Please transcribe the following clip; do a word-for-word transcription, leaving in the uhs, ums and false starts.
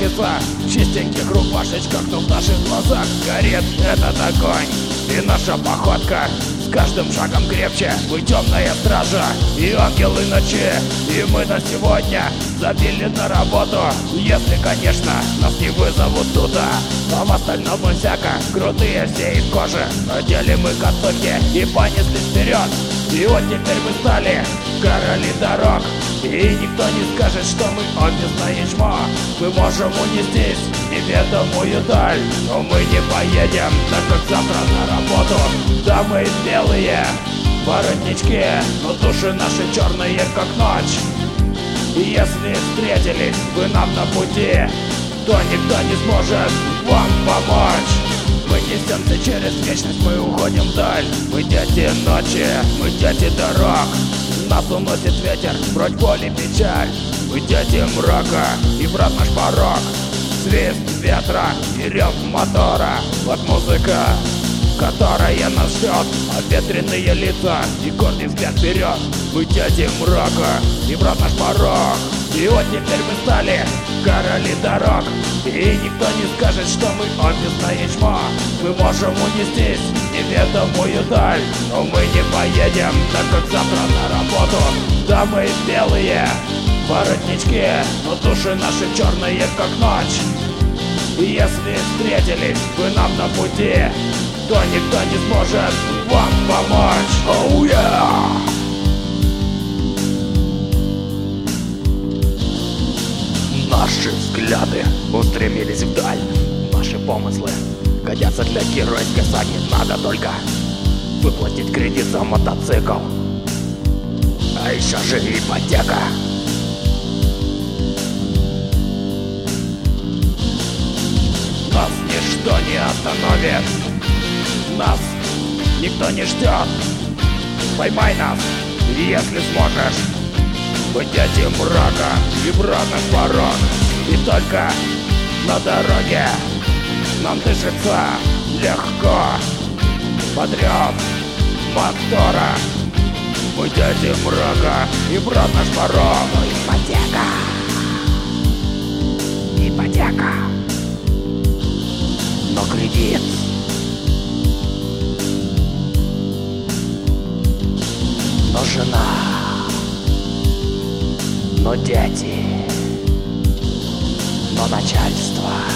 светится в чистеньких рубашечках, но в наших глазах горит этот огонь. И наша походка с каждым шагом крепче. Вы темная стража и ангелы ночи. И мы на сегодня забили на работу, если, конечно, нас не вызовут туда. А в остальном мы всяко крутые все из кожи. Надели мы картохи и понеслись вперед. И вот теперь мы стали короли дорог. И никто не скажет, что мы офисное чмо. Мы можем унестись в неведомую даль, но мы не поедем, так как завтра на работу. Да, мы белые воротнички, но души наши черные, как ночь. И если встретились вы нам на пути, то никто не сможет вам помочь. Мы несемся через вечность, мы уходим вдаль. Мы дети ночи, мы дети дорог. Нас уносит ветер, прочь боль и печаль. Мы дети мрака, и брат наш порог. Свист ветра и рев мотора. Вот музыка, которая нас ждет. Обветренные лица и гордый взгляд вперед. Мы дети мрака, и брат наш порог. И вот теперь мы стали короли дорог. И никто не скажет, что мы офисное чмо. Мы можем унестись в неведомую даль, но мы не поедем, так как завтра на работу. Да, мы белые воротнички, но души наши черные, как ночь. И если встретились вы нам на пути, то никто не сможет вам помочь. Oh, yeah! Наши взгляды устремились вдаль. Наши помыслы годятся для геройской саги. Надо только выплатить кредит за мотоцикл, а еще же ипотека. Нас ничто не остановит, нас никто не ждет. Поймай нас, если сможешь. Мы дети мрака и брат наш порог. И только на дороге нам дышится легко под рев мотора. Мы дети мрака и брат наш порог. Ипотека, ипотека, но кредит. Но жена, но дети, но начальство.